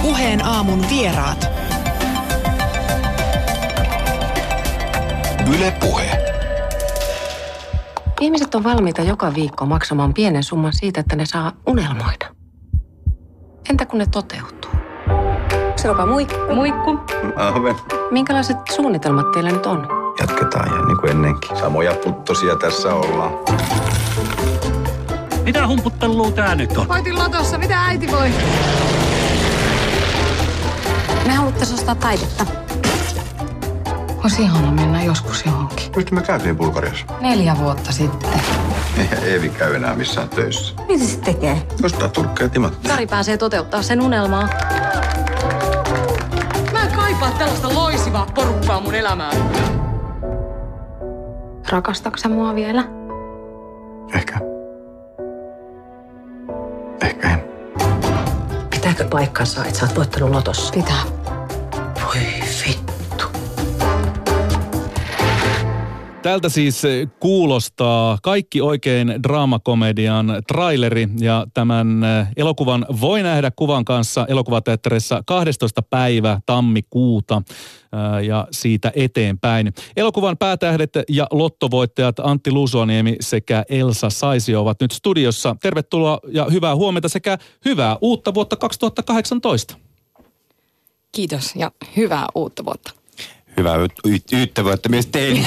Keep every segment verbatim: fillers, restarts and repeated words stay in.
Puheen aamun vieraat. Yle Puhe. Ihmiset on valmiita joka viikko maksamaan pienen summan siitä, että ne saa unelmoida. Entä kun ne toteutuu? Sanopa muikku. Muikku. Ahven. Minkälaiset suunnitelmat teillä nyt on? Jatketaan ihan niin kuin ennenkin. Samoja puttosia tässä ollaan. Mitä humputtelua tää nyt on? Voitin lotossa. Mitä äiti voi? Me haluttaisiin ostaa taidetta. Olisi ihana mennä joskus johonkin. Mistä me käytiin Bulgariassa? Neljä vuotta sitten. Eihän Eevi käy enää missään töissä. Mitä se tekee? Ostaa turkkeja timattia. Kari pääsee toteuttaa sen unelmaa. Mä en kaipaa tällaista loisivaa porukkaa mun elämään. Rakastatko sä mua vielä? Ehkä. Ehkä en. Pitääkö paikkansa, että sä oot voittanut lotossa? Pitää. Voi vittu. Tältä siis kuulostaa kaikki oikein draamakomedian traileri ja tämän elokuvan voi nähdä kuvan kanssa elokuvateatterissa kahdestoista päivä tammikuuta ja siitä eteenpäin. Elokuvan päätähdet ja lottovoittajat Antti Luusuaniemi sekä Elsa Saisio ovat nyt studiossa. Tervetuloa ja hyvää huomenta sekä hyvää uutta vuotta kaksituhattakahdeksantoista. Kiitos ja hyvää uutta vuotta. Hyvää y- yyttä vuotta myös teille.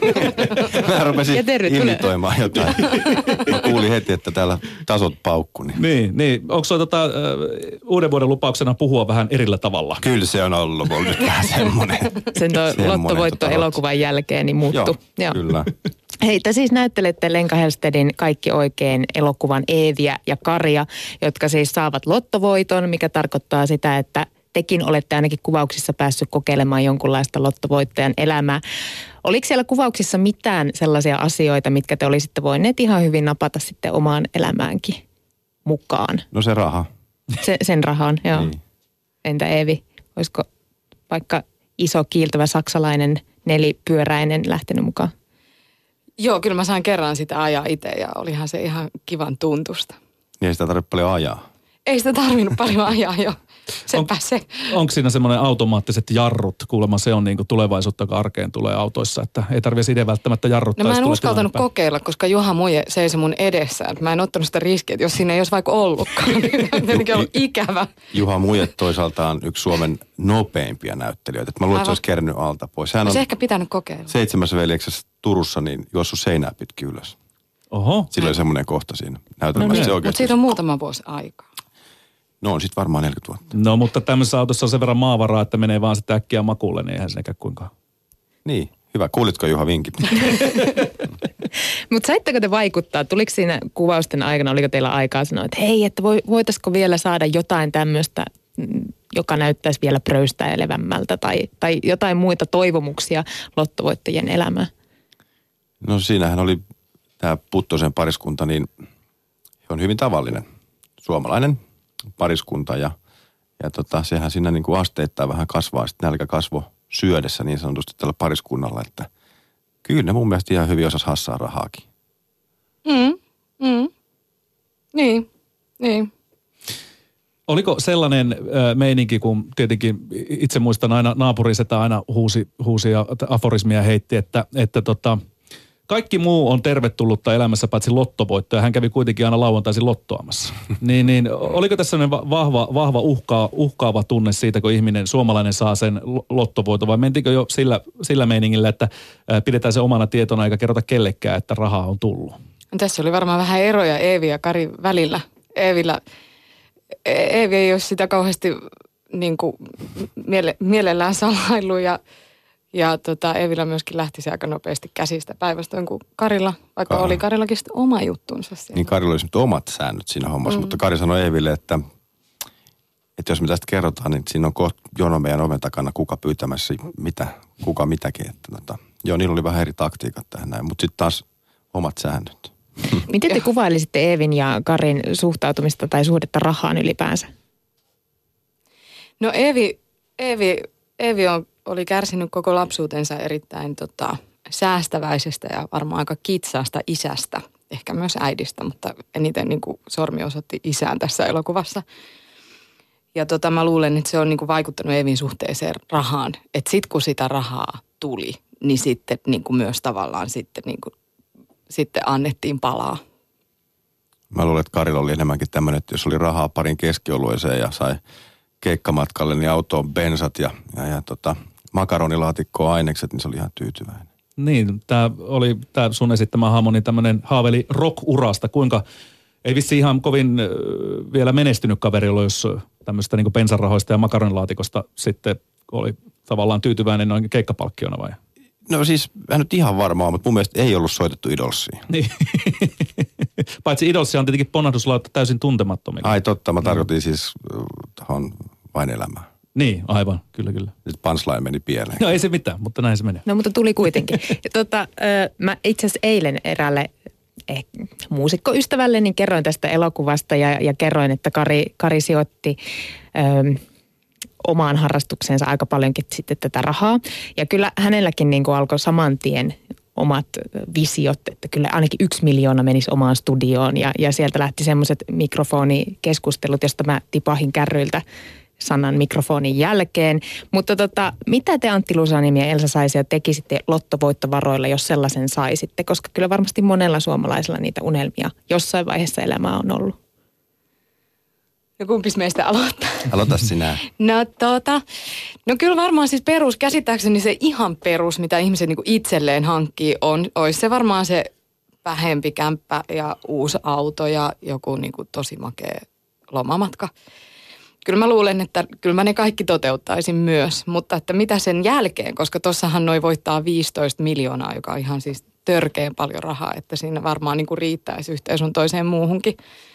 Mä rupesin imitoimaan jotain. Mä kuulin heti, että täällä tasot paukku. Niin, niin, niin. Onko se tota, uh, uuden vuoden lupauksena puhua vähän erillä tavalla? Kyllä se on ollut, ollut vähän semmoinen. Sen lottovoitto tota elokuvan jälkeen niin muuttu. Joo, Joo. kyllä. Hei, te siis näyttelette Lenka Hellstedin Kaikki oikein -elokuvan Eeviä ja Karia, jotka siis saavat lottovoiton, mikä tarkoittaa sitä, että tekin olette ainakin kuvauksissa päässyt kokeilemaan jonkunlaista lottovoittajan elämää. Oliko siellä kuvauksissa mitään sellaisia asioita, mitkä te olisitte voineet ihan hyvin napata sitten omaan elämäänkin mukaan? No se raha. Se, sen rahan, joo. Niin. Entä Eevi? Olisiko vaikka iso kiiltävä saksalainen nelipyöräinen lähtenyt mukaan? Joo, kyllä mä sain kerran sitä ajaa itse ja olihan se ihan kivan tuntusta. Niin ei sitä tarvitse paljon ajaa. Ei sitä tarvinnut paljon ajaa jo. Sepä on, se. Onko siinä semmoinen automaattiset jarrut? Kuulemma se on niin kuin tulevaisuutta, joka arkeen tulee autoissa, että ei tarvitse itse välttämättä jarruttaa. No mä en uskaltanut kokeilla, koska Juha Muje seisoi mun edessä. Mä en ottanut sitä riskiä, että jos siinä ei olisi vaikka ollutkaan, niin tietenkin ollut ikävä. Juha Muje toisaalta on yksi Suomen nopeimpia näyttelijöitä. Mä luulen, että se olisi kerännyt alta pois. Hän on olisi ehkä pitänyt kokeilla. Seitsemässä veljeksessä Turussa niin juossut seinää pitkin ylös. Oho. Sillä oli semmoinen kohta siinä näytelmässä. No, mutta siitä on muutama vuosi aikaa. No on sit varmaan neljäkymmentä vuotta. No mutta tämmöisessä autossa on sen verran maavaraa, että menee vaan sitä äkkiä makuulle, niin eihän se nekään kuinka. Niin, hyvä. Kuulitko Juha vinkit? Mutta saitteko te vaikuttaa? Tuliko siinä kuvausten aikana, oliko teillä aikaa sanoa, että hei, että voitaisiko vielä saada jotain tämmöistä, joka näyttäisi vielä pröystäilevämmältä tai, tai jotain muita toivomuksia lottovoittajien elämään? No siinähän oli tämä Puttosen pariskunta, niin he on hyvin tavallinen suomalainen pariskunta ja, ja tota, sehän siinä niin kuin asteittain vähän kasvaa, sitten nälkä kasvo syödessä niin sanotusti tällä pariskunnalla, että kyllä ne mun mielestä ihan hyvin osas hassaa rahaakin. Mm, mm. Niin, niin. Oliko sellainen äh, meininki, kun tietenkin itse muistan aina naapurisetä aina huusi, huusi ja aforismia heitti, että, että tota, kaikki muu on tervetullutta elämässä paitsi lottovoitto, ja hän kävi kuitenkin aina lauantaisin lottoamassa. niin, niin oliko tässä sellainen vahva, vahva uhkaa, uhkaava tunne siitä, kun ihminen, suomalainen saa sen lottovoiton, vai mentikö jo sillä, sillä meiningillä, että pidetään se omana tietona eikä kerrota kellekään, että rahaa on tullut? Tässä oli varmaan vähän eroja Eevi ja Kari välillä. Eevillä, Eevi ei ole sitä kauheasti niin kuin, miele, mielellään salaillut ja Ja tota, Eevillä myöskin lähti se aika nopeasti käsistä päinvastoin kuin Karilla, vaikka Aha. oli Karillakin sitten oma juttunsa siellä. Niin Karilla olisi omat säännöt siinä hommassa, mm. mutta Kari sanoi Eeville, että, että jos me tästä kerrotaan, niin siinä on kohta jono meidän oven takana, kuka pyytämässä mitä, kuka mitäkin. Että, tota, joo, niillä oli vähän eri taktiikat tähän näin, mutta sitten taas omat säännöt. Miten te kuvailisitte Eevin ja Karin suhtautumista tai suhdetta rahaan ylipäänsä? No Eevi, Eevi, Eevi on oli kärsinyt koko lapsuutensa erittäin tota, säästäväisestä ja varmaan aika kitsaasta isästä. Ehkä myös äidistä, mutta eniten niin kuin sormi osoitti isään tässä elokuvassa. Ja tota, mä luulen, että se on niinku vaikuttanut Eevin suhteeseen rahaan. Että sit kun sitä rahaa tuli, niin sitten niinku myös tavallaan sitten, niinku, sitten annettiin palaa. Mä luulen, että Karilla oli enemmänkin tämmöinen, että jos oli rahaa parin keskiolueeseen ja sai keikkamatkalle, niin autoon bensat ja, ja, ja tota, makaronilaatikkoon ainekset, niin se oli ihan tyytyväinen. Niin, tämä oli tämä sun esittämä hahmo, niin tämmöinen haaveli rock-urasta. Kuinka, ei vissi ihan kovin äh, vielä menestynyt kaveri ollut, jos tämmöistä niin kuin bensarahoista ja makaronilaatikosta sitten oli tavallaan tyytyväinen noin keikkapalkkiona vai? No siis, hän nyt ihan varmaa, mutta mun mielestä ei ollut soitettu Idolsiin. Niin. Paitsi Idolsia on tietenkin ponnahduslauta täysin tuntemattomia. Ai totta, mä tarkoitin mm. siis tuohon Vain elämää. Niin, aivan, kyllä, kyllä. Nyt punchline meni pieleen. No ei se mitään, mutta näin se meni. No mutta tuli kuitenkin. Ja tota, mä itse asiassa eilen eräälle eh, muusikkoystävälle niin kerroin tästä elokuvasta ja, ja kerroin, että Kari, Kari sijoitti ö, omaan harrastukseensa aika paljonkin sitten tätä rahaa. Ja kyllä hänelläkin niin kuin alkoi saman tien omat visiot, että kyllä ainakin yksi miljoona menisi omaan studioon ja, ja sieltä lähti semmoiset mikrofonikeskustelut, josta mä tipahin kärryiltä sanan mikrofonin jälkeen. Mutta tota, mitä te Antti Lusaniemi ja Elsa Saisia tekisitte lottovoittovaroilla, jos sellaisen saisitte? Koska kyllä varmasti monella suomalaisella niitä unelmia jossain vaiheessa elämää on ollut. No kumpis meistä aloittaa? Aloita sinä. No tota, no kyllä varmaan siis perus, käsittääkseni se ihan perus, mitä ihmiset niinku itselleen hankkii, on, olisi se varmaan se vähempi kämppä ja uusi auto ja joku niinku tosi makea lomamatka. Kyllä mä luulen, että kyllä mä ne kaikki toteuttaisin myös, mutta että mitä sen jälkeen, koska tossahan noi voittaa viisitoista miljoonaa, joka on ihan siis törkeän paljon rahaa, että siinä varmaan niinku riittäisi yhteen sun toiseen muuhunkin.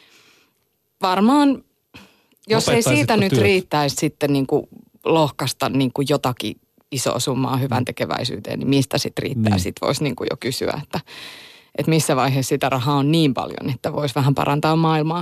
Varmaan, jos ei siitä nyt työt? riittäisi sitten niinku lohkasta niinku jotakin isoa summaa hyvän tekeväisyyteen, niin mistä sitten riittää? Niin. Sitten voisi niinku jo kysyä, että, että missä vaiheessa sitä rahaa on niin paljon, että voisi vähän parantaa maailmaa.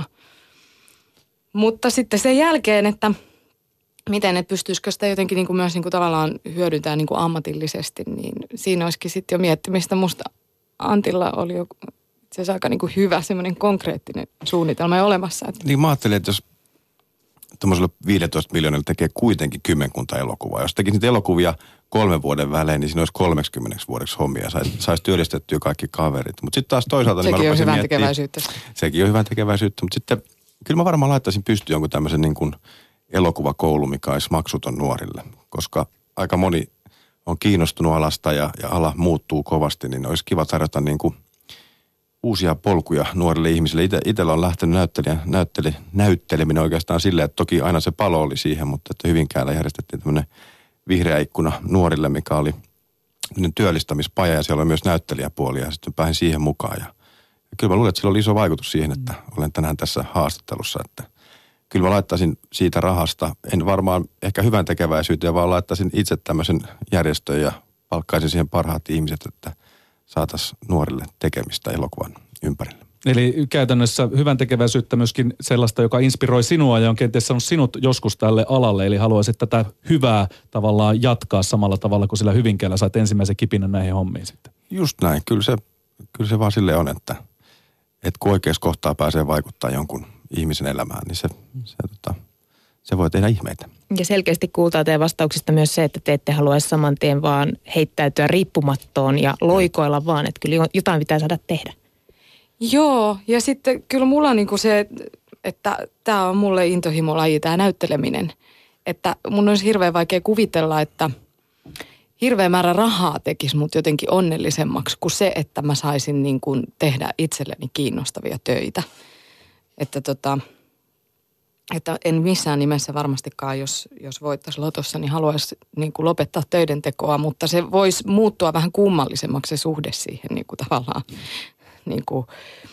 Mutta sitten sen jälkeen, että miten, että pystyisikö sitä jotenkin niin kuin myös niin kuin tavallaan hyödyntämään niin kuin ammatillisesti, niin siinä olisikin sitten jo miettimistä. Musta Antilla oli jo itse asiassa aika niin kuin hyvä semmoinen konkreettinen suunnitelma jo olemassa. Että. Niin mä ajattelin, että jos tuommoisella viisitoista miljoonalla tekee kuitenkin kymmenkunta elokuvaa. Jos tekisi niitä elokuvia kolmen vuoden välein, niin siinä olisi kolmekymmentä vuodeksi hommia. Saisi sais työllistettyä kaikki kaverit. Mutta sitten taas toisaalta... Sekin niin on hyvän tekeväisyyttä. Sekin on hyvän tekeväisyyttä, mutta sitten... Kyllä mä varmaan laittaisin pystyyn jonkun tämmöisen niin kuin elokuvakoulu, mikä olisi maksuton nuorille. Koska aika moni on kiinnostunut alasta ja, ja ala muuttuu kovasti, niin olisi kiva tarjota niin kuin uusia polkuja nuorille ihmisille. Ite, itellä on lähtenyt näyttelijä, näytteli, näytteleminen oikeastaan silleen, että toki aina se palo oli siihen, mutta että Hyvinkäällä järjestettiin tämmöinen vihreä ikkuna nuorille, mikä oli työllistämispaja ja siellä oli myös näyttelijäpuoli ja sitten pääsin siihen mukaan ja kyllä mä luulen, että sillä oli iso vaikutus siihen, että olen tänään tässä haastattelussa, että kyllä mä laittaisin siitä rahasta, en varmaan ehkä hyvän tekeväisyyteen, vaan laittaisin itse tämmöisen järjestön ja palkkaisin siihen parhaat ihmiset, että saataisiin nuorille tekemistä elokuvan ympärille. Eli käytännössä hyvän tekeväisyyttä myöskin sellaista, joka inspiroi sinua ja on kenties saanut sinut joskus tälle alalle, eli haluaisit tätä hyvää tavallaan jatkaa samalla tavalla kuin sillä Hyvinkäällä sait ensimmäisen kipinän näihin hommiin sitten. Just näin, kyllä se, kyllä se vaan silleen on, että että kun oikeassa kohtaa pääsee vaikuttaa jonkun ihmisen elämään, niin se, se, tota, se voi tehdä ihmeitä. Ja selkeästi kuultaa teidän vastauksista myös se, että te ette haluaisi saman tien vaan heittäytyä riippumattoon ja loikoilla vaan, että kyllä jotain pitää saada tehdä. Joo, ja sitten kyllä mulla on niinku se, että tämä on mulle intohimolaji, tämä näytteleminen. Että mun olisi hirveän vaikea kuvitella, että hirveä määrä rahaa tekisi mut jotenkin onnellisemmaksi kuin se, että mä saisin niin kuin tehdä itselleni kiinnostavia töitä. Että, tota, että en missään nimessä varmastikaan, jos, jos voittaisi lotossa, niin haluaisi niin kuin lopettaa töiden tekoa, mutta se voisi muuttua vähän kummallisemmaksi se suhde siihen niin kuin tavallaan niin kuin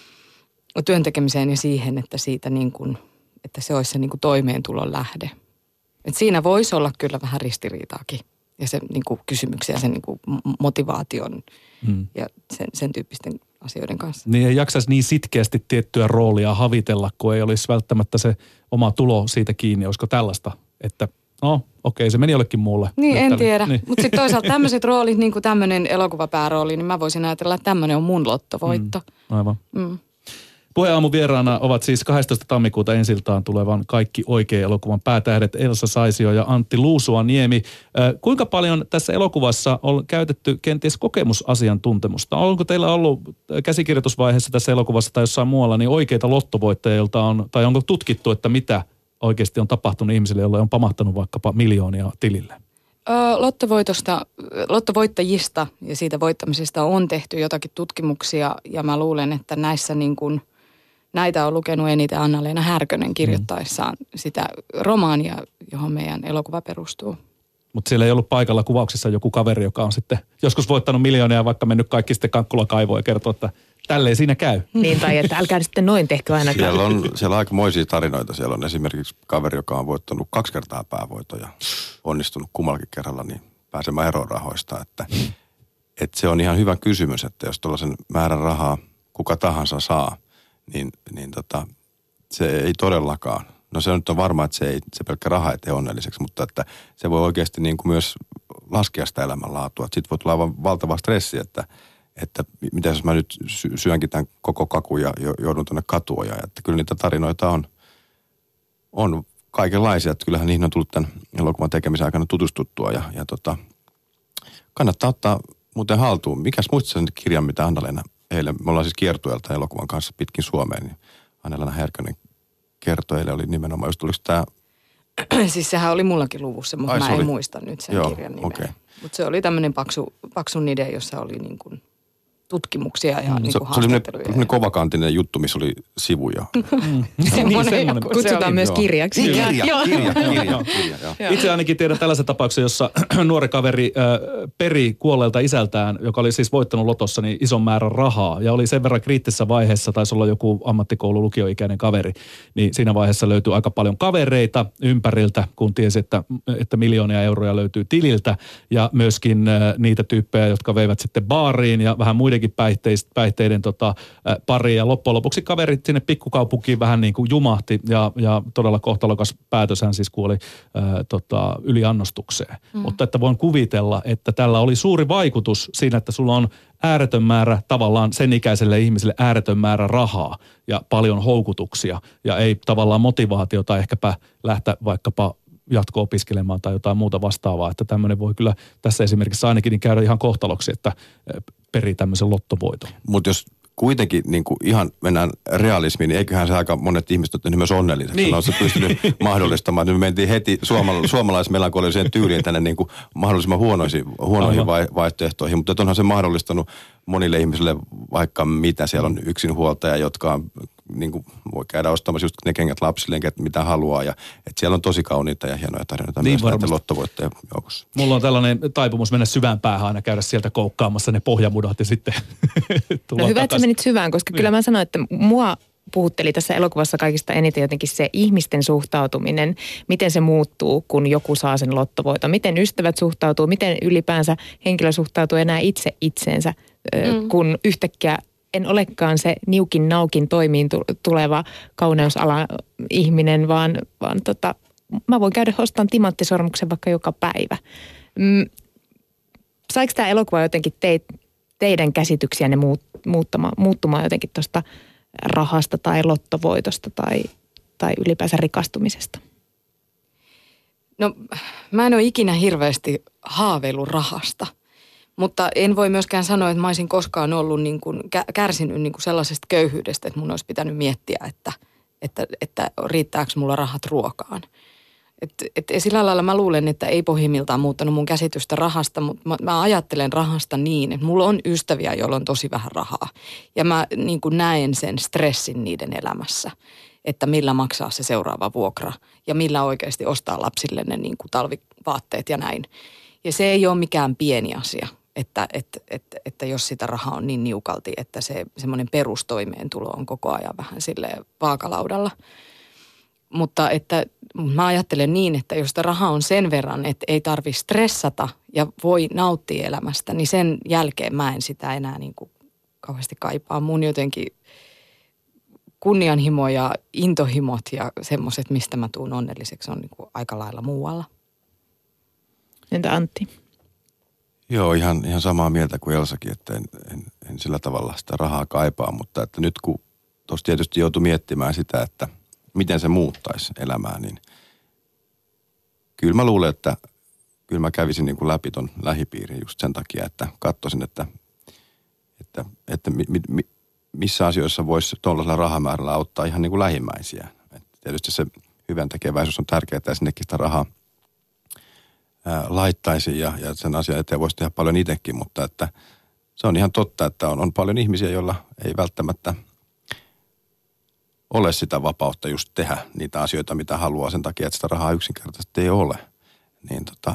työn tekemiseen ja siihen, että, siitä niin kuin, että se olisi se niin kuin toimeentulon lähde. Et siinä voisi olla kyllä vähän ristiriitaakin. Ja sen niin kuin kysymyksiä, sen niin kuin motivaation hmm. ja sen, sen tyyppisten asioiden kanssa. Niin ei jaksaisi niin sitkeästi tiettyä roolia havitella, kun ei olisi välttämättä se oma tulo siitä kiinni. Olisiko tällaista, että no okei, se meni jollekin muulle. Niin, en tiedä. Niin. Mutta sitten toisaalta tämmöiset roolit, niin kuin tämmöinen elokuvapäärooli, niin mä voisin ajatella, että tämmöinen on mun lottovoitto. Mm, aivan. Mm. Puheenaamun vieraana ovat siis kahdestoista tammikuuta ensiltaan tulevan Kaikki oikein elokuvan päätähdet Elsa Saisio ja Antti Luusuaniemi. Kuinka paljon tässä elokuvassa on käytetty kenties kokemusasiantuntemusta? Onko teillä ollut käsikirjoitusvaiheessa tässä elokuvassa tai jossain muualla niin oikeita lottovoittajia, joilta on, tai onko tutkittu, että mitä oikeasti on tapahtunut ihmisille, joille on pamahtanut vaikkapa miljoonia tilille? Lottovoitosta, lottovoittajista ja siitä voittamisesta on tehty jotakin tutkimuksia ja mä luulen, että näissä niin kuin, näitä on lukenut eniten Anna-Leena Härkönen kirjoittaessaan mm. sitä romaania, johon meidän elokuva perustuu. Mutta siellä ei ollut paikalla kuvauksissa joku kaveri, joka on sitten joskus voittanut miljoonia ja vaikka mennyt kaikki sitten Kankkula-kaivoon ja kertoo, että tälleen siinä käy. Niin, tai että älkää sitten noin tehkö ainakaan. Siellä on, siellä on aikamoisia tarinoita. Siellä on esimerkiksi kaveri, joka on voittanut kaksi kertaa päävoitoja, onnistunut kummallakin kerralla, niin pääsemään eroon rahoista. Että, että se on ihan hyvä kysymys, että jos tuollaisen määrän rahaa kuka tahansa saa, niin, niin tota, se ei todellakaan. No se nyt on varma, että se, ei, se pelkkä raha ei tee onnelliseksi, mutta että se voi oikeasti niin kuin myös laskea sitä elämänlaatua. Sitten voi tulla aivan valtava stressi, että, että mitä jos mä nyt syönkin tämän koko kakun ja joudun tuonne katua. Ja että kyllä niitä tarinoita on, on kaikenlaisia. Että kyllähän niihin on tullut tämän elokuvan tekemisen aikana tutustuttua. Ja, ja tota, kannattaa ottaa muuten haltuun. Mikäs muistat sen kirjan, mitä Anna-Leena eilen, me ollaan siis kiertueelta elokuvan kanssa pitkin Suomeen, niin Anna-Leena Härkönen kertoi eilen oli nimenomaan, just tuliko tämä... Siis sehän oli mullakin luvussa, mutta Ai, mä en oli. muista nyt sen Joo, kirjan nimeä. okay. Mutta se oli tämmöinen paksu, paksun idea, jossa oli niin kuin tutkimuksia ja mm. niin se, kuin se oli haastatteluja. kovakantinen juttu, missä oli sivuja. Mm. Semmoinen, niin, kutsutaan myös joo. kirjaksi. Kirja, kirja, Joo. kirja, kirja, kirja, joo. Itse ainakin tiedän tällaisen tapauksen, jossa nuori kaveri äh, peri kuolleelta isältään, joka oli siis voittanut lotossa niin ison määrän rahaa ja oli sen verran kriittisessä vaiheessa, taisi olla joku ammattikoulu lukioikäinen kaveri, niin siinä vaiheessa löytyi aika paljon kavereita ympäriltä, kun tiesi, että, että miljoonia euroja löytyy tililtä ja myöskin äh, niitä tyyppejä, jotka veivät sitten baariin ja vähän muidenkin päihteiden, päihteiden tota, äh, pariin ja loppujen lopuksi kaverit sinne pikkukaupunkiin vähän niin kuin jumahti ja, ja todella kohtalokas päätös hän siis kuoli ää, tota, yliannostukseen. Mm. Mutta että voin kuvitella, että tällä oli suuri vaikutus siinä, että sulla on ääretön määrä tavallaan sen ikäiselle ihmiselle ääretön määrä rahaa ja paljon houkutuksia ja ei tavallaan motivaatiota ehkäpä lähteä vaikkapa jatko-opiskelemaan tai jotain muuta vastaavaa, että tämmöinen voi kyllä tässä esimerkiksi ainakin niin käydä ihan kohtaloksi, että perii tämmöisen lottovoiton. Mutta jos kuitenkin niin kuin ihan mennään realismiin, niin eiköhän se aika monet ihmiset ole myös onnelliseksi. Niin. On se pystynyt mahdollistamaan. Me mentiin heti suomala- suomalaismelankoliseen tyyliin tänne niin kuin mahdollisimman huonoihin, huonoihin vai- vaihtoehtoihin, mutta onhan se mahdollistanut monille ihmisille vaikka mitä. Siellä on yksinhuoltaja, jotka on, niin kuin, voi käydä ostamassa just ne kengät lapsilleen, mitä haluaa. Ja, että siellä on tosi kauniita ja hienoja tarinoita niin myös näitä lottovoittajia joukossa. Mulla on tällainen taipumus mennä syvään päähän aina käydä sieltä koukkaamassa ne pohjamudat ja sitten tulla No hyvä, takas. että sä menit syvään, koska niin. Kyllä mä sanoin, että mua puhutteli tässä elokuvassa kaikista eniten jotenkin se ihmisten suhtautuminen, miten se muuttuu, kun joku saa sen lottovoiton. Miten ystävät suhtautuu, miten ylipäänsä henkilö suhtautuu enää itse itseensä, mm. kun yhtäkkiä en olekaan se niukin naukin toimiin tuleva kauneusala ihminen, vaan, vaan tota, mä voin käydä ostamaan timanttisormuksen vaikka joka päivä. Mm, saiko tämä elokuva jotenkin teit, teidän käsityksiänne muut, muuttamaan, muuttumaan jotenkin tuosta rahasta tai lottovoitosta tai, tai ylipäänsä rikastumisesta? No mä en ole ikinä hirveästi haaveillut rahasta, mutta en voi myöskään sanoa, että mä olisin koskaan ollut niin kuin, kärsinyt niin kuin sellaisesta köyhyydestä, että mun olisi pitänyt miettiä, että, että, että riittääkö mulla rahat ruokaan. Et, et sillä lailla mä luulen, että ei pohjimmiltaan muuttanut mun käsitystä rahasta, mutta mä, mä ajattelen rahasta niin, että mulla on ystäviä, joilla on tosi vähän rahaa. Ja mä niin kuin näen sen stressin niiden elämässä, että millä maksaa se seuraava vuokra ja millä oikeasti ostaa lapsille ne niin kuin talvivaatteet ja näin. Ja se ei ole mikään pieni asia, että, että, että, että jos sitä rahaa on niin niukalti, että se semmoinen perustoimeentulo on koko ajan vähän silleen vaakalaudalla. Mutta että mä ajattelen niin, että jos sitä rahaa on sen verran, että ei tarvitse stressata ja voi nauttia elämästä, niin sen jälkeen mä en sitä enää niin kuin kauheasti kaipaa. Mun jotenkin kunnianhimo ja intohimot ja semmoiset, mistä mä tuun onnelliseksi, on niin kuin aika lailla muualla. Entä Antti? Joo, ihan, ihan samaa mieltä kuin Elsakin, että en, en, en sillä tavalla sitä rahaa kaipaa, mutta että nyt kun tuossa tietysti joutui miettimään sitä, että miten se muuttaisi elämää, niin kyllä mä luulen, että kyllä mä kävisin niin kuin läpi ton lähipiirin just sen takia, että katsoisin, että, että, että mi, mi, missä asioissa voisi tuollaisella rahamäärällä auttaa ihan niin kuin lähimmäisiä. Et tietysti se hyvän tekeväisyys on tärkeää, että sinnekin sitä rahaa ää, laittaisi ja, ja sen asian eteen voisi tehdä paljon itsekin, mutta että se on ihan totta, että on, on paljon ihmisiä, joilla ei välttämättä ole sitä vapautta just tehdä niitä asioita, mitä haluaa sen takia, että sitä rahaa yksinkertaisesti ei ole. Niin tota,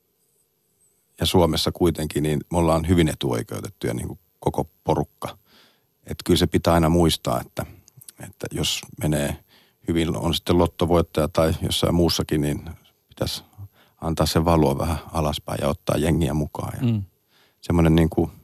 ja Suomessa kuitenkin, niin me ollaan hyvin etuoikeutettuja niin kuin koko porukka. Että kyllä se pitää aina muistaa, että, että jos menee hyvin, on sitten lottovoittaja tai jossain muussakin, niin pitäisi antaa se valua vähän alaspäin ja ottaa jengiä mukaan. Ja mm. semmoinen niin kuin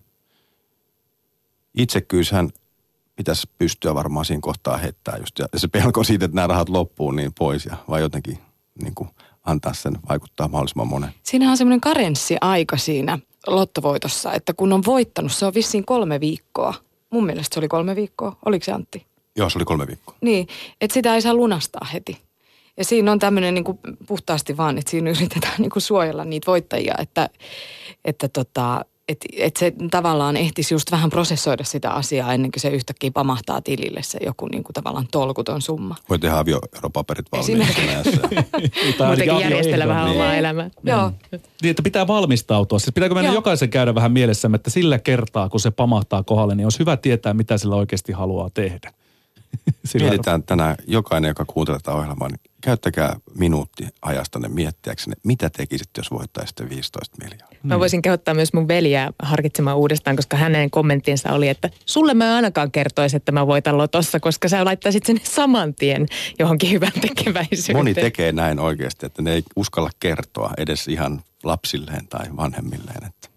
itsekkyyshän pitäisi pystyä varmaan siinä kohtaa heittää just. Ja se pelko siitä, että nämä rahat loppuu, niin pois ja vai jotenkin niin kuin antaa sen vaikuttaa mahdollisimman monen. Siinähän on semmoinen karenssiaika siinä lottovoitossa, että kun on voittanut, se on vissiin kolme viikkoa. Mun mielestä se oli kolme viikkoa. Oliko se Antti? Joo, se oli kolme viikkoa. Niin, että sitä ei saa lunastaa heti. Ja siinä on tämmöinen niin kuin puhtaasti vaan, että siinä yritetään niin kuin suojella niitä voittajia, että, että tota, että et se tavallaan ehtisi just vähän prosessoida sitä asiaa ennen kuin se yhtäkkiä pamahtaa tilille se joku niin kuin tavallaan tolkuton summa. Voi tehdä avioeropaperit valmiiksi. Muutenkin järjestellä vähän omaa niin. elämää. Joo. Niin, että pitää valmistautua. Siis pitääkö meidän Joo. jokaisen käydä vähän mielessämme, että sillä kertaa, kun se pamahtaa kohdalle, niin olisi hyvä tietää, mitä sillä oikeasti haluaa tehdä. Mietitään tänään jokainen, joka kuuntelee tätä ohjelmaa, niin käyttäkää minuutti ajastanne miettiäksenne, mitä tekisit, jos voittaisitte viisitoista miljoonaa. Mä voisin kehottaa myös mun veliä harkitsemaan uudestaan, koska hänen kommenttinsa oli, että sulle mä ainakaan kertoisi, että mä voitan lotossa, koska sä laittaisit sen saman tien johonkin hyvän tekeväisyyteen. Moni tekee näin oikeasti, että ne ei uskalla kertoa edes ihan lapsilleen tai vanhemmilleen, että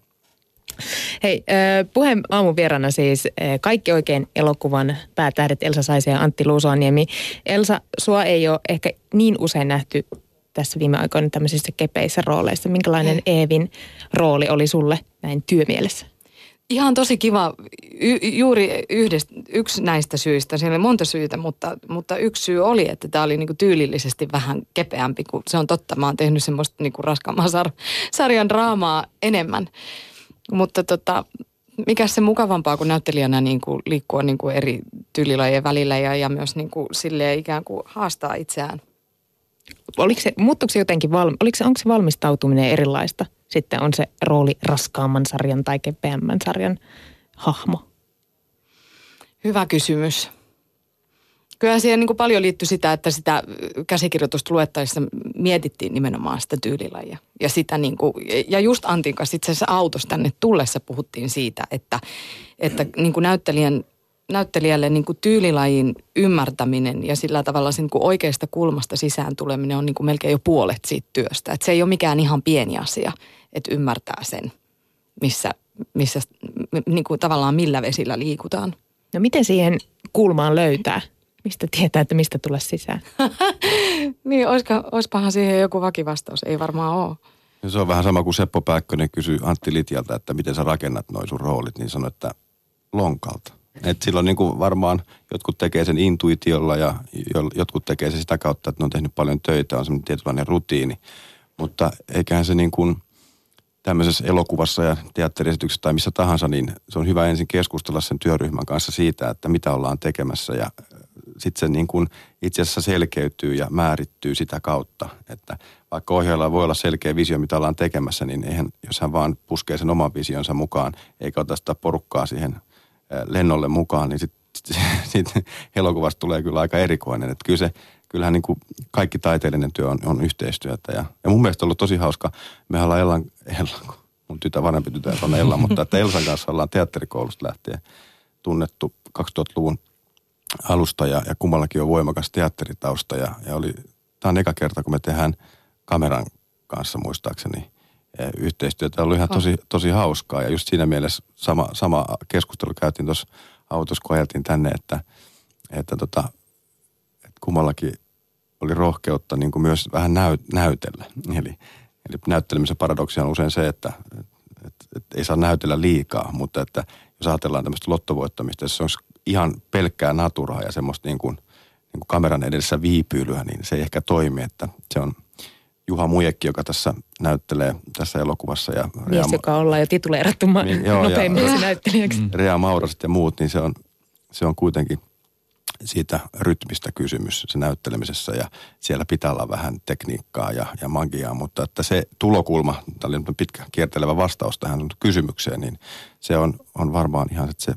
Hei, puheen aamun vieraana siis Kaikki oikein -elokuvan päätähdet Elsa Saisia ja Antti Luusoaniemi. Elsa, sua ei ole ehkä niin usein nähty tässä viime aikoina tämmöisissä kepeissä rooleissa. Minkälainen Eevin rooli oli sulle näin työmielessä? Ihan tosi kiva. Y- juuri yhdestä, yksi näistä syistä. Siinä oli monta syytä, mutta, mutta yksi syy oli, että tämä oli niinku tyylillisesti vähän kepeämpi kuin se on totta. Mä oon tehnyt semmoista niinku raskaamman sar- sarjan draamaa enemmän. Mutta tota, mikä se mukavampaa kuin näyttelijänä niin kuin liikkua niin kuin eri tyylilajien välillä ja, ja myös niin kuin silleen ikään kuin haastaa itseään. Oliko se, muuttuiko se jotenkin, valmi, oliko se, onko se valmistautuminen erilaista? Sitten on se rooli raskaamman sarjan tai kepeämmän sarjan hahmo. Hyvä kysymys. Kyllä siihen niin kuin paljon liittyi sitä, että sitä käsikirjoitusta luettaessa mietittiin nimenomaan sitä tyylilajia. Ja, sitä niin kuin, ja just Antin kanssa itse asiassa autossa tänne tullessa puhuttiin siitä, että, että niin kuin näyttelijän, näyttelijälle niin kuin tyylilajin ymmärtäminen ja sillä tavalla sen niin kuin oikeasta kulmasta sisään tuleminen on niin kuin melkein jo puolet siitä työstä. Että se ei ole mikään ihan pieni asia, että ymmärtää sen, missä, missä niin kuin tavallaan millä vesillä liikutaan. No miten siihen kulmaan löytää? Mistä tietää, että mistä tulla sisään? Niin, olisiko, olispahan siihen joku vakivastaus. Ei varmaan ole. Ja se on vähän sama kuin Seppo Pääkkönen kysyi Antti Litjalta, että miten sä rakennat noi sun roolit, niin sanoi, että lonkalta. Että silloin niin kuin varmaan jotkut tekee sen intuitiolla ja jotkut tekee se sitä kautta, että ne on tehnyt paljon töitä, on semmoinen tietynlainen rutiini. Mutta eiköhän se niin kuin tämmöisessä elokuvassa ja teatteriesityksessä tai missä tahansa, niin se on hyvä ensin keskustella sen työryhmän kanssa siitä, että mitä ollaan tekemässä ja sitten se niin kuin itse asiassa selkeytyy ja määrittyy sitä kautta, että vaikka ohjaajalla voi olla selkeä visio, mitä ollaan tekemässä, niin eihän, jos hän vaan puskee sen oman visionsa mukaan, eikä ota sitä porukkaa siihen lennolle mukaan, niin sitten sit, sit elokuvasta tulee kyllä aika erikoinen. Että kyllä se, kyllähän niin kuin kaikki taiteellinen työ on, on yhteistyötä ja, ja mun mielestä on ollut tosi hauska. Me ollaan Ellan, Ellan mun tytär, vanhempi tytär on Ella, mutta että Elsan kanssa ollaan teatterikoulusta lähtien tunnettu kaksituhattaluvun alusta ja, ja kummallakin on voimakas teatteritausta ja, ja oli, tämä on eka kerta, kun me tehdään kameran kanssa muistaakseni e, yhteistyötä. Oli ihan tosi, tosi hauskaa ja just siinä mielessä sama, sama keskustelu käytiin tuossa autossa, kun ajeltiin tänne, että, että, tota, että kummallakin oli rohkeutta niin kuin myös vähän näy, näytellä. Eli, eli näyttelemisen paradoksia on usein se, että, että, että ei saa näytellä liikaa, mutta että jos ajatellaan tämmöistä lottovoittamista, jos se olisi ihan pelkkää naturaa ja semmoista niin kuin, niin kuin kameran edessä viipyilyä, niin se ei ehkä toimi, että se on Juha Mujekki, joka tässä näyttelee tässä elokuvassa. Ja Mies, Rea, joka ollaan jo tituleerattu ma- niin, joo, nopeimmaksi näyttelijäksi. Rea Mauraset ja muut, niin se on, se on kuitenkin siitä rytmistä kysymys se näyttelemisessä ja siellä pitää olla vähän tekniikkaa ja, ja magiaa, mutta että se tulokulma, tämä oli pitkä kiertelevä vastaus tähän kysymykseen, niin se on, on varmaan ihan se,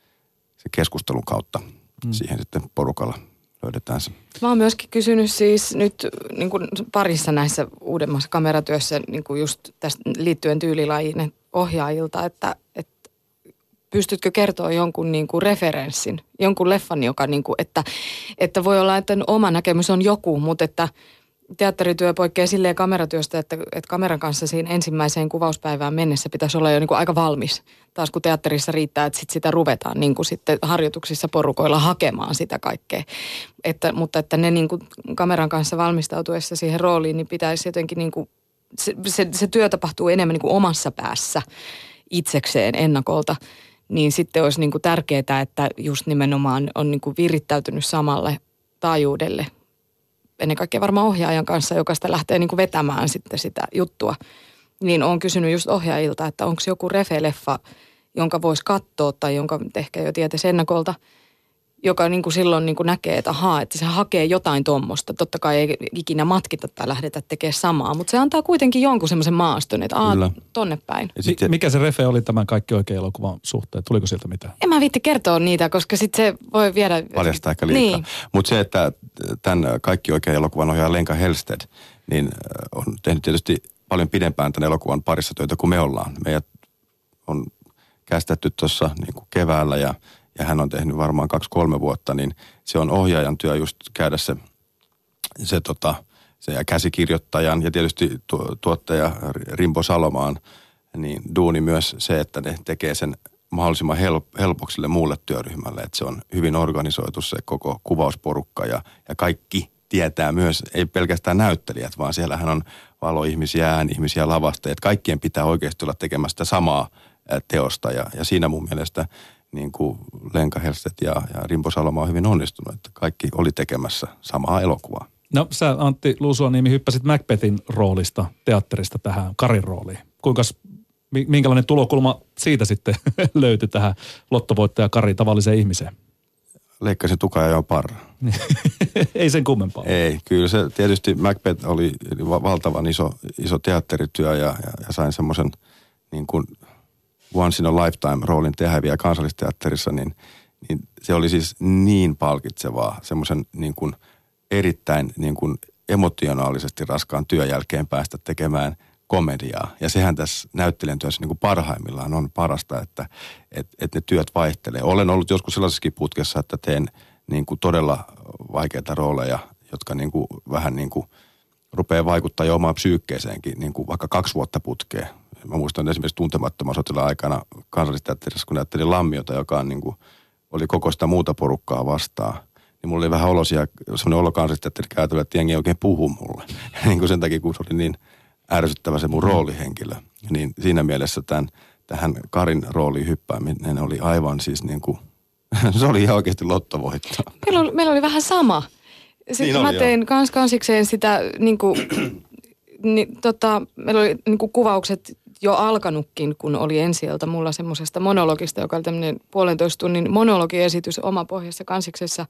se keskustelun kautta mm. siihen sitten porukalla löydetään se. Mä oon myöskin kysynyt siis nyt niin kuin parissa näissä uudemmassa kameratyössä niin kuin just tästä liittyen tyylilajiin ohjaajilta, että, että pystytkö kertoa jonkun niin kuin referenssin, jonkun leffan, joka niin kuin, että, että voi olla, että oma näkemys on joku, mutta että teatterityö poikkeaa silleen kameratyöstä, että, että kameran kanssa siinä ensimmäiseen kuvauspäivään mennessä pitäisi olla jo niin kuin aika valmis. Taas kun teatterissa riittää, että sit sitä ruvetaan niin kuin sitten harjoituksissa porukoilla hakemaan sitä kaikkea. Että, mutta että ne niin kuin kameran kanssa valmistautuessa siihen rooliin, niin pitäisi jotenkin niin kuin, se, se, se työ tapahtuu enemmän niin kuin omassa päässä itsekseen ennakolta. Niin sitten olisi niin kuin tärkeää, että just nimenomaan on niin kuin virittäytynyt samalle taajuudelle. Ennen kaikkea varmaan ohjaajan kanssa, joka sitä lähtee niin kuin vetämään sitten sitä juttua. Niin olen kysynyt just ohjaajilta, että onko joku refe-leffa, jonka voisi katsoa tai jonka ehkä jo tietäisi ennakolta, joka niin kuin silloin niin kuin näkee, että ahaa, että se hakee jotain tuommoista. Totta kai ei ikinä matkita tai lähdetä tekemään samaa, mutta se antaa kuitenkin jonkun semmoisen maaston, että aah, tonne päin. Sitten, mikä se refe oli tämän Kaikki oikein elokuvan suhteen? Tuliko sieltä mitään? En mä viitti kertoa niitä, koska sitten se voi viedä... Paljastaa ehkä liikaa. Niin. Mutta se, että tämän Kaikki oikein elokuvan ohjaaja Lenka Hellsted, niin on tehnyt tietysti paljon pidempään tämän elokuvan parissa töitä kuin me ollaan. Meidät on kästetty tuossa niin kuin keväällä ja ja hän on tehnyt varmaan kaksi kolme vuotta, niin se on ohjaajan työ just käydä se, se, tota, se käsikirjoittajan ja tietysti tu, tuottaja Rimbo Salomaan, niin duuni myös se, että ne tekee sen mahdollisimman help, helpoksille muulle työryhmälle, että se on hyvin organisoitu se koko kuvausporukka ja, ja kaikki tietää myös, ei pelkästään näyttelijät, vaan siellähän on valoihmisiä, ääni-ihmisiä, lavastajat, kaikkien pitää oikeasti olla tekemästä samaa teosta ja, ja siinä mun mielestä niin kuin Lenka Hellsted ja, ja Rimbo Saloma on hyvin onnistunut, että kaikki oli tekemässä samaa elokuvaa. No sä Antti Luusuaniemi hyppäsit Macbethin roolista teatterista tähän Karin rooliin. Kuinkas, minkälainen tulokulma siitä sitten löytyi tähän lottovoittaja Kari tavalliseen ihmiseen? Leikkasin tukaa ja join parra. Ei sen kummempaa. Ei, kyllä se tietysti Macbeth oli valtavan iso, iso teatterityö ja, ja, ja sain semmoisen niin kuin once in a lifetime roolin tehdä vielä Kansallisteatterissa, niin, niin se oli siis niin palkitsevaa, semmoisen niin kuin erittäin niin kuin emotionaalisesti raskaan työn jälkeen päästä tekemään komediaa. Ja sehän tässä näyttelijän työssä niin kuin parhaimmillaan on parasta, että et, et ne työt vaihtelee. Olen ollut joskus sellaisessakin putkessa, että teen niin kuin todella vaikeita rooleja, jotka niin kuin vähän niin kuin rupeaa vaikuttaa jo omaan psyykkeeseenkin, niin kuin vaikka kaksi vuotta putkeen. Mä muistan esimerkiksi Tuntemattoman sotilaan aikana Kansallisteatterissa, kun näyttelin Lammiota, joka on niin kuin, oli koko sitä muuta porukkaa vastaan. Niin mulla oli vähän olosia, semmoinen olo Kansallisteatterissa käytöllä, että jengi ei oikein puhu mulle. niin kuin sen takia, kun se oli niin ärsyttävä se mun roolihenkilö. Niin siinä mielessä tämän, tähän Karin rooliin hyppääminen oli aivan siis niin kuin, se oli ihan oikeasti lottovoitto. Meillä oli, meillä oli vähän sama. Sitten niin mä oli, tein joo. kans kansikseen sitä niin kuin, niin, tota, meillä oli niin kuin kuvaukset jo alkanutkin, kun oli ensi-ilta mulla semmoisesta monologista, joka oli tämmöinen puolentoista tunnin monologiesitys omapohjassa kansiksessa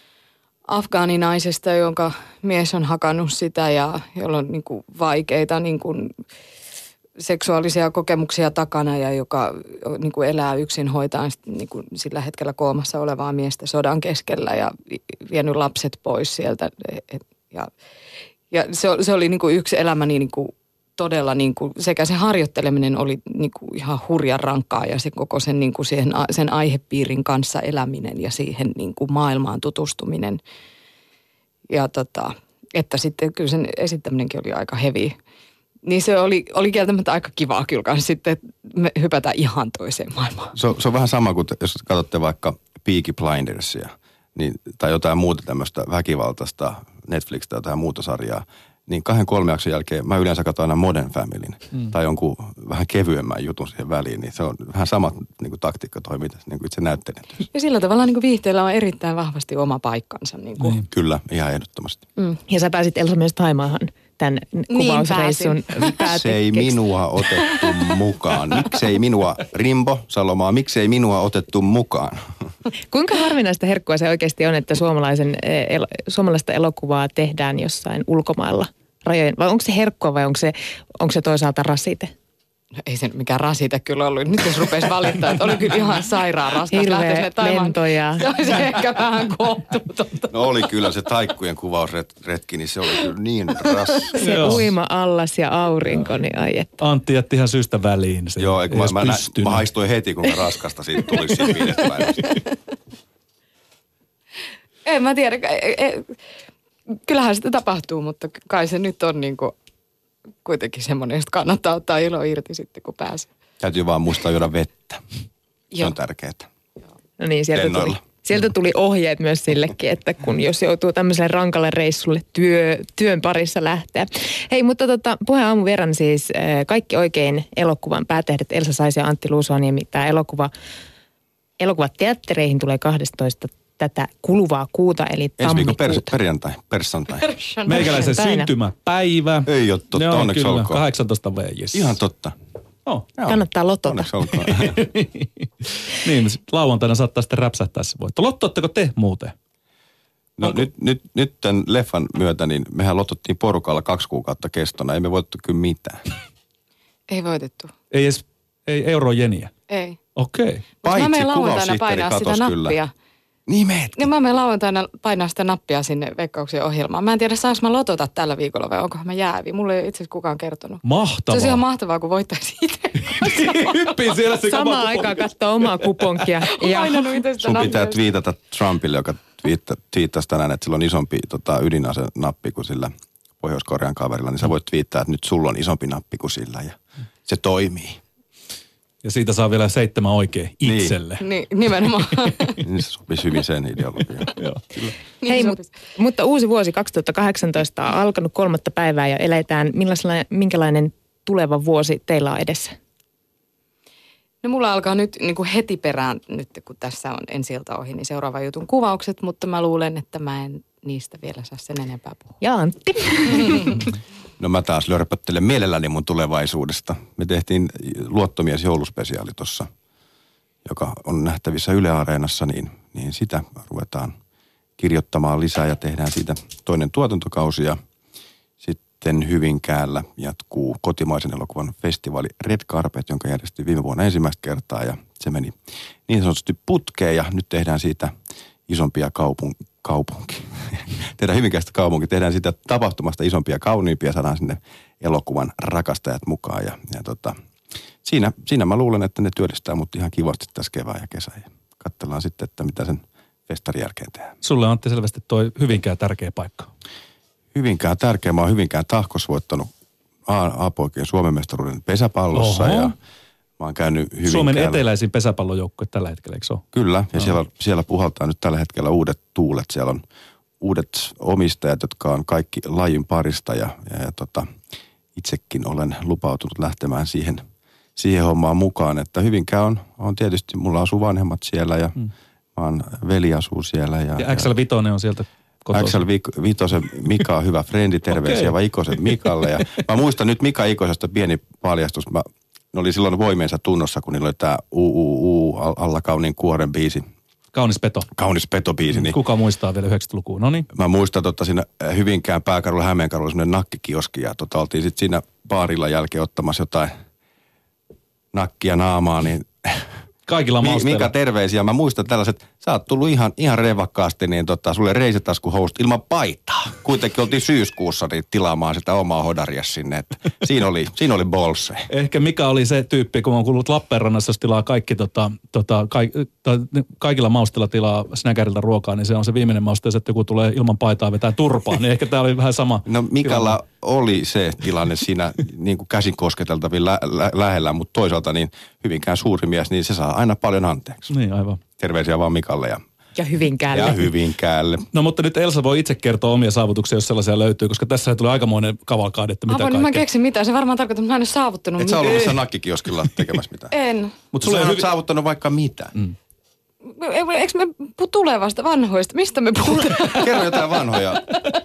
afgaaninaisesta, jonka mies on hakannut sitä ja jolla on niin kuin vaikeita niin kuin seksuaalisia kokemuksia takana ja joka niin kuin elää yksin hoitaan niin kuin sillä hetkellä koomassa olevaa miestä sodan keskellä ja vienyt lapset pois sieltä. Ja, ja se, se oli niin kuin yksi elämäni niin kuin todella niin kuin, sekä se harjoitteleminen oli niin kuin ihan hurjan rankkaa ja se koko sen, niin kuin siihen, sen aihepiirin kanssa eläminen ja siihen niin kuin maailmaan tutustuminen. Ja tota, että sitten kyllä sen esittäminenkin oli aika heavy. Niin se oli, oli kieltämättä aika kivaa kyllä kanssa sitten, että me hypätään ihan toiseen maailmaan. Se, se on vähän sama kuin jos katsotte vaikka Peaky Blindersia niin, tai jotain muuta tämmöistä väkivaltaista Netflixistä tai jotain muuta sarjaa, niin kahden kolme jakson jälkeen mä yleensä katson aina Modern Familyn mm. tai jonkun vähän kevyemmän jutun siihen väliin, niin se on vähän sama niin kuin taktiikka toimii tässä niin kuin itse näyttelijän työssä. Ja sillä tavalla niin kuin viihteellä on erittäin vahvasti oma paikkansa. Niin kuin. Niin. Kyllä, ihan ehdottomasti. Mm. Ja sä pääsit Elsa myös Taimaahan tämän kuvausreissun päätteeksi. Miksei minua otettu mukaan? Miksei minua, Rimbo Salomaa, miksei minua otettu mukaan? Kuinka harvinaista herkkua se oikeasti on, että suomalaisen, el, suomalaista elokuvaa tehdään jossain ulkomailla rajojen? Vai onko se herkkua vai onko se, onko se toisaalta rasite? No ei se mikään rasite kyllä ollut. Nyt jos rupesi valittaa, että oli kyllä ihan sairaan raskas. Hirveä lentoja. Se olisi ehkä vähän kohtuutonta. No oli kyllä se taikkujen kuvausretki, niin se oli kyllä niin raskas. Se uima allas ja aurinko, niin ai että. Antti jätti ihan syystä väliin. Se joo, kun mä, mä, nä, mä haistoin heti, kuinka raskasta siitä tuli siinä viidestä päivästä. En mä tiedä. Kyllähän sitä tapahtuu, mutta kai se nyt on niin kuin kuitenkin semmoinen, josta kannattaa ottaa ilo irti sitten, kun pääsee. Täytyy vaan muistaa juoda vettä. Se Joo. on tärkeää. No niin, sieltä tuli, sieltä tuli ohjeet myös sillekin, että kun jos joutuu tämmöiselle rankalle reissulle työ, työn parissa lähteä. Hei, mutta tota, puheen aamu verran siis äh, kaikki oikein elokuvan päätähdet Elsa Saisi ja Antti Luusuaniemi. Tämä elokuva, elokuvat teattereihin tulee kahdestoista tätä kuluvaa kuuta, eli tammikuuta. Ensi viikon perjantai, persantai. Meikäläisen syntymäpäivä. Ei ole totta, Joo, onneksi kyllä, olkoon. kahdeksantoista vuotta. Yes. Ihan totta. Oh. Kannattaa lotota. Onneksi olkoon. Niin, lauantaina saattaa sitten räpsähtää se voitto. Lottootteko te muuten? No Onko? nyt, nyt, nyt tämän leffan myötä, niin mehän lotottiin porukalla kaksi kuukautta kestona. Ei me voitettu kyllä mitään. Ei voitettu. Ei edes, ei eurojeniä? Ei. Okei. Okay. Paitsi mä menen lauantaina kuvaussihteeri painaa sitä katos nappia. kyllä. Niin meet. Ja mä menen lauantaina painaa sitä nappia sinne Veikkauksen ohjelmaan. Mä en tiedä, saanko mä lotota tällä viikolla vai onkohan mä jäävi. Mulle ei itse asiassa kukaan kertonut. Mahtavaa. Se olisi ihan mahtavaa, kun voittaisi itse. Hyppii siellä se Samaan aikaan katsoo omaa kuponkia. Ja Painanut itse sitä Sun pitää nappia. twiitata Trumpille, joka twiitta, twiittasi tänään, että sillä on isompi tota, ydinase-nappi kuin sillä Pohjois-Korean kaverilla. Niin sä voit twiittaa, että nyt sulla on isompi nappi kuin sillä ja se toimii. Ja siitä saa vielä seitsemän oikein itselle. Niin, nimenomaan. Niin se sopisi hyvin sen ideologiaan. Joo, kyllä. Niin Hei, sopisi. mu- mutta uusi vuosi kaksituhattakahdeksantoista on alkanut kolmatta päivää ja eletään. Millainen, minkälainen tuleva vuosi teillä on edessä? No mulla alkaa nyt niin kuin heti perään, nyt kun tässä on ensi-ilta ohi, niin seuraava jutun kuvaukset, mutta mä luulen, että mä en niistä vielä saa sen enempää puhua. Ja Antti. No mä taas lörpöttelen mielelläni mun tulevaisuudesta. Me tehtiin Luottomies jouluspesiaali tuossa, joka on nähtävissä Yle Areenassa, niin, niin sitä ruvetaan kirjoittamaan lisää ja tehdään siitä toinen tuotantokausi. Ja sitten Hyvinkäällä jatkuu kotimaisen elokuvan festivaali Red Carpet, jonka järjestettiin viime vuonna ensimmäistä kertaa ja se meni niin sanotusti putkeen ja nyt tehdään siitä isompia kaupun, kaupunki. tehdään Hyvinkäästä kaupunki, tehdään siitä tapahtumasta isompia ja kauniimpia, saadaan sinne elokuvan rakastajat mukaan ja, ja tota, siinä, siinä mä luulen, että ne työllistää mut ihan kivasti tässä kevään ja kesän ja katsellaan sitten, että mitä sen festarin jälkeen tehdään. Sulle Antti selvästi toi Hyvinkään tärkeä paikka. Hyvinkään tärkeä. Mä oon Hyvinkään Tahkos voittanut A-poikien Suomen mestaruuden pesäpallossa Oho. ja mä oon käynyt Hyvinkäällä. Suomen eteläisin pesäpallojoukkue tällä hetkellä, eikö se ole? Kyllä, ja siellä, siellä puhaltaa nyt tällä hetkellä uudet tuulet. Siellä on uudet omistajat, jotka on kaikki lajin parista ja, ja, ja tota, itsekin olen lupautunut lähtemään siihen, siihen hommaan mukaan. Että Hyvinkään on, on tietysti, mulla asuu vanhemmat siellä ja hmm. mä oon veli asuu siellä. Ja, Ja X L viisi on sieltä kotoisin. X L Vitosen Mika on hyvä frendi, terveisiä okay. vaan Ikosen Mikalle. Ja mä muistan nyt Mika Ikosesta pieni paljastus. Mä, ne oli silloin voimiensa tunnossa, kun niillä oli tää uu uu uu alla kauniin kuoren biisi. Kaunis peto. Kaunis peto-biisi. Niin Kuka muistaa vielä yhdeksänkymmentälukua? No niin. mä muistan tota siinä Hyvinkään Pääkadulla, Hämeenkadulla semmoinen nakkikioski ja tota oltiin sitten siinä baarilla jälkeen ottamassa jotain nakkia naamaa, niin Kaikilla mausteilla. Mika terveisiä. Mä muistan tällaiset, sä oot tullut ihan, ihan revakkaasti, niin tota, sulle reisitasku host ilman paitaa. Kuitenkin oltiin syyskuussa niin tilaamaan sitä omaa hodaria sinne. Että siinä oli, siinä oli bolse. Ehkä Mika oli se tyyppi, kun on kuullut Lappeenrannassa, jos tilaa kaikki, tota, tota, kaik, ta, kaikilla maustilla tilaa Snäkäriltä ruokaa, niin se on se viimeinen mauste, että joku tulee ilman paitaa vetää turpaa. Niin ehkä tää oli vähän sama. No Mikalla tilanne. Oli se tilanne siinä niin kuin käsin kosketeltavin lä- lä- lähellä, mutta toisaalta niin Hyvinkään suuri mies, niin se saa aina paljon anteeksi. Niin, aivan. Terveisiä vaan Mikalle ja Ja Hyvinkäälle. Ja Hyvinkäälle. No mutta nyt Elsa voi itse kertoa omia saavutuksia, jos sellaisia löytyy, koska tässä tulee aikamoinen kavalkaade, että mitä Apua, kaikkea. Niin mä keksin mitään. Se varmaan tarkoittaa, että mä en ole saavuttanut. Et sä ollut missään nakkikioskilla tekemässä mitään? En. Mutta sulla on hyvin... saavuttanut vaikka mitä. Mm. Eikö me tulevasta vanhoista? Mistä me puhutaan? Kerro jotain vanhoja.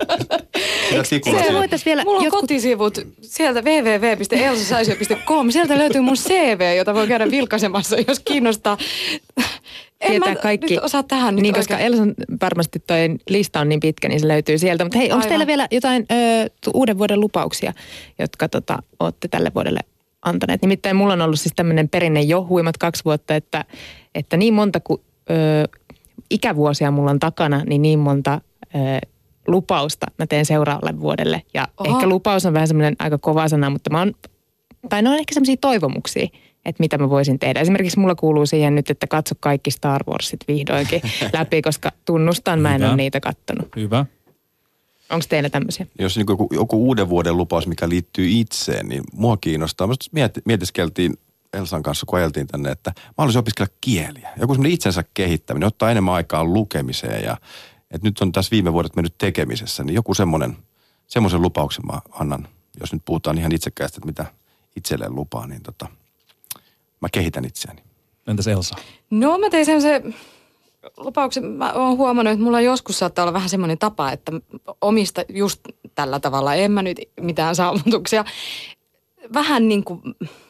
Se voitaisiin vielä Mulla on jotkut... kotisivut sieltä double-u double-u double-u piste elsa saisio piste com. Sieltä löytyy mun C V, jota voi käydä vilkaisemassa, jos kiinnostaa. En Tietää mä kaikki. nyt osaa tähän nyt niin, koska oikein. Elsan varmasti toi lista on niin pitkä, niin se löytyy sieltä. Mutta hei, onko teillä vielä jotain ö, uuden vuoden lupauksia, jotka tota, olette tälle vuodelle antaneet? Nimittäin mulla on ollut siis tämmöinen perinne jo huimat kaksi vuotta, että, että niin monta kuin ö, ikävuosia mulla on takana, niin niin monta ö, lupausta mä teen seuraavalle vuodelle. Ja Oho. ehkä lupaus on vähän semmoinen aika kova sana, mutta mä oon, tai ne on ehkä semmoisia toivomuksia, että mitä mä voisin tehdä. Esimerkiksi mulla kuuluu siihen nyt, että katso kaikki Star Warsit vihdoinkin läpi, koska tunnustan, mä en Hyvä. ole niitä kattonut. Hyvä. Onko teillä tämmöisiä? Jos niin joku, joku uuden vuoden lupaus, mikä liittyy itseen, niin mua kiinnostaa. Mä miet, mietiskeltiin Elsan kanssa, kun ajeltiin tänne, että mä haluaisin opiskella kieliä. Joku semmoinen itsensä kehittäminen, ottaa enemmän aikaa lukemiseen ja että nyt on tässä viime vuodet mennyt tekemisessä, niin joku semmoinen, semmoisen lupauksen mä annan, jos nyt puhutaan ihan itsekkäästi, että mitä itselleen lupaa, niin tota, mä kehitän itseäni. Entäs Elsa? No mä tein semmoisen lupauksen. Mä oon huomannut, että mulla joskus saattaa olla vähän semmoinen tapa, että omista just tällä tavalla en mä nyt mitään saavutuksia. Vähän niin kuin...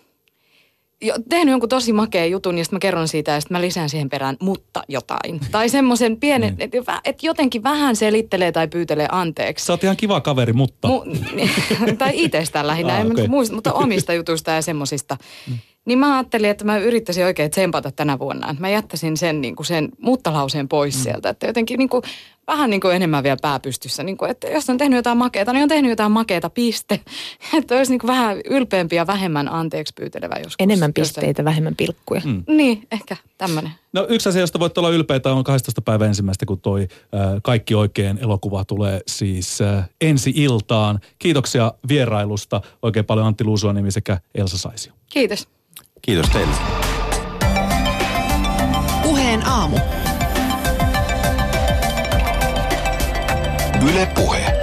Jo, tehnyt jonkun tosi makea jutun, ja sitten mä kerron siitä, ja sitten mä lisään siihen perään, mutta jotain. Tai semmoisen pienen, että et jotenkin vähän selittelee tai pyytelee anteeksi. Sä oot ihan kiva kaveri, mutta... Mu, tai itsestään lähinnä, ah, en okay. muista, mutta omista jutuista ja semmosista. Mm. Niin mä ajattelin, että mä yrittäisin oikein tsempata tänä vuonna. Että mä jättäisin sen, niin kuin sen muttalauseen pois mm. sieltä. Että jotenkin niin kuin, vähän niin kuin enemmän vielä pääpystyssä. Niin kuin, että jos on tehnyt jotain makeata, niin on tehnyt jotain makeata, piste. Että olisi niin kuin vähän ylpeämpi ja vähemmän anteeksi pyytelevä joskus. Enemmän pisteitä, jossain. Vähemmän pilkkuja. Mm. Niin, ehkä tämmöinen. No yksi asia, josta voitte olla ylpeitä, on kahdestoista päivä ensimmäistä, kun toi äh, Kaikki oikein -elokuva tulee siis äh, ensi iltaan. Kiitoksia vierailusta. Oikein paljon Antti Luusuanimi sekä Elsa Saisio. Kiitos. Kiitos teille. Puheen aamu. Yle Puhe.